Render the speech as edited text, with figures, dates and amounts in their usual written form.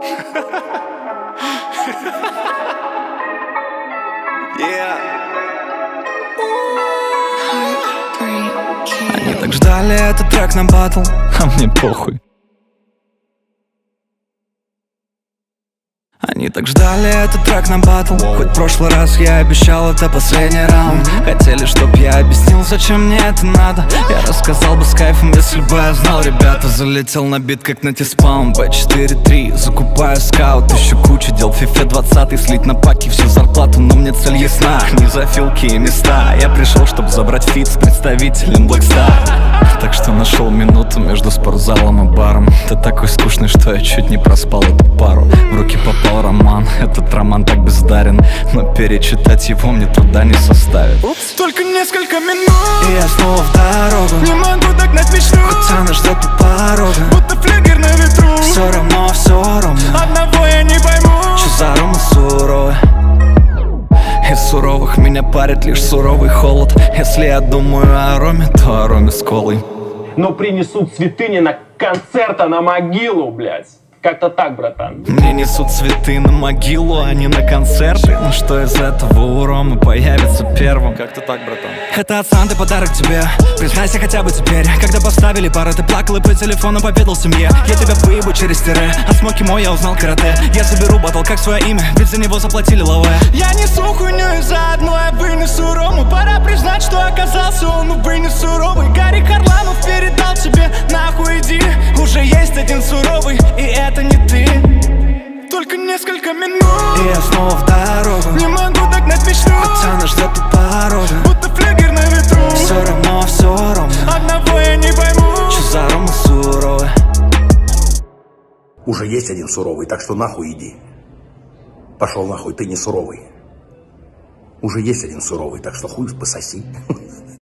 Они так ждали этот трек на батл, а мне похуй. Они так ждали этот трек на батл. Хоть в прошлый раз я обещал, это последний раунд. Хотели, чтоб я объяснил, зачем мне это надо. Я рассказал бы с кайфом, если бы я знал, ребята. Залетел на бит, как на Тиспаун. B4-3, закупаю скаут. Еще куча дел, в FIFA 20 слить на паки всю зарплату. Но мне цель ясна, не за филки и места. Я пришел, чтобы забрать фит с представителем Blackstar. Так что нашел минуту между спортзалом и баром. Ты такой скучный, что я чуть не проспал эту пару. В руки попал роман, этот роман так бездарен, но перечитать его мне труда не составит. Только несколько минут, и я снова в дорогу. Не могу догнать мечту, хоть она ждет у порога. Будто флюгер на ветру. Все равно, все равно. Одного я не пойму, что за арома суровая. Из суровых меня парит лишь суровый холод. Если я думаю о ароме, то о ароме с колой. Но принесут цветы не на концерт, а на могилу, блядь. Как-то так, братан. Мне несут цветы на могилу, а не на концерты. Но что из этого у Ромы появится первым? Как-то так, братан. Это от Санты подарок тебе. Признайся хотя бы теперь. Когда поставили пары, ты плакал и по телефону поведал семье. Я тебя выебу через тире. От смоки мой я узнал карате. Я заберу батл как свое имя, ведь за него заплатили лаве. Я несу хуйню из-за одной, я вынесу Рому. Пора признать, что оказался он, вынесу суровый. Гарри Харламов передал тебе, нахуй иди. Уже есть один суровый, и это не ты. Только несколько минут, и я снова в дорогу. Не могу догнать мечту, хоть она ждет у порога. Будто флюгер на ветру. Все равно. Одного я не пойму, что за арома суровая. Уже есть один суровый, так что нахуй иди. Пошел нахуй, ты не суровый. Уже есть один суровый, так что хуй пососи.